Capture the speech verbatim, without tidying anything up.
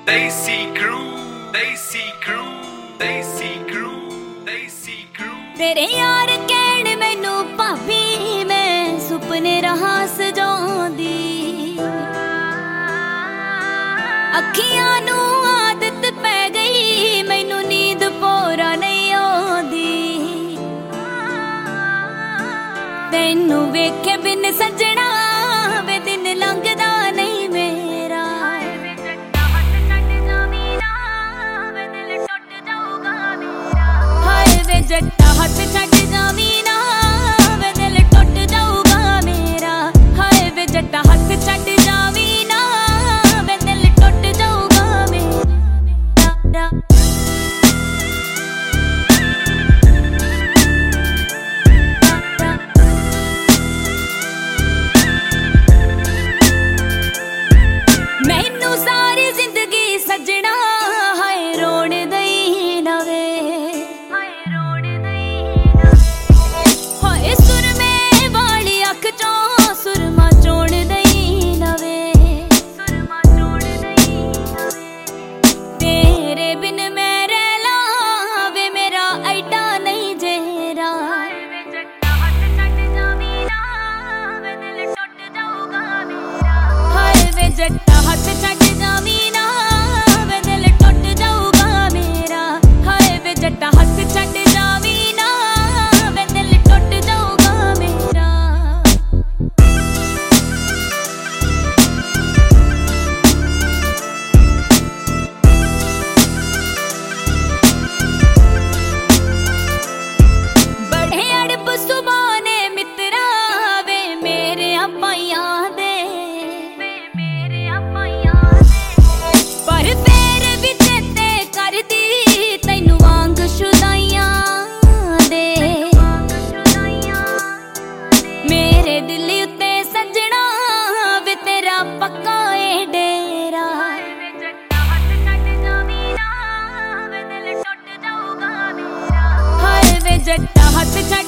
Desi crew, Desi crew, Desi crew, Desi crew। तेरे यार कहण मैनू भाभी मैं सुपने रहा सजाउंदी, अखियां नू आदत पै गई मैनू नींद पूरा नहीं आउंदी। तैनू वेखे बिन सजना वे दिन लंघदा नहीं मेरा। हाय वे जट्टा हथ छड्ड जावी ना वे दिल टुट जाऊगा मेरा। हाय वे जट्टा हथ छड्ड जावी ना वे दिल टुट जाऊगा मेरा। मैनू सारी जिंदगी सजना हाय रोण दई ना वे। हाय सुरमे वाली अख चों सुरमा चोण दई ना वे। तेरे बिन मैं रह ला वे मेरा ऐडा नहीं जेरा। हाय वे जट्टा हथ छड्ड जावी ना वे दिल टुट जाऊगा मेरा। हाय वे जट्टा हथ छड्ड जावी ना वे दिल टुट जाऊगा मेरा। बड़े अड़ब सुबाने मित्रा वे मेरे पाइयां दे। पर फेर भी चेते करदी तैनू वांग शुदाइयां दे। मेरे दिल उत्ते सजना वे तेरा पक्का ए डेरा। हाय वे जट्टा हथ छड्ड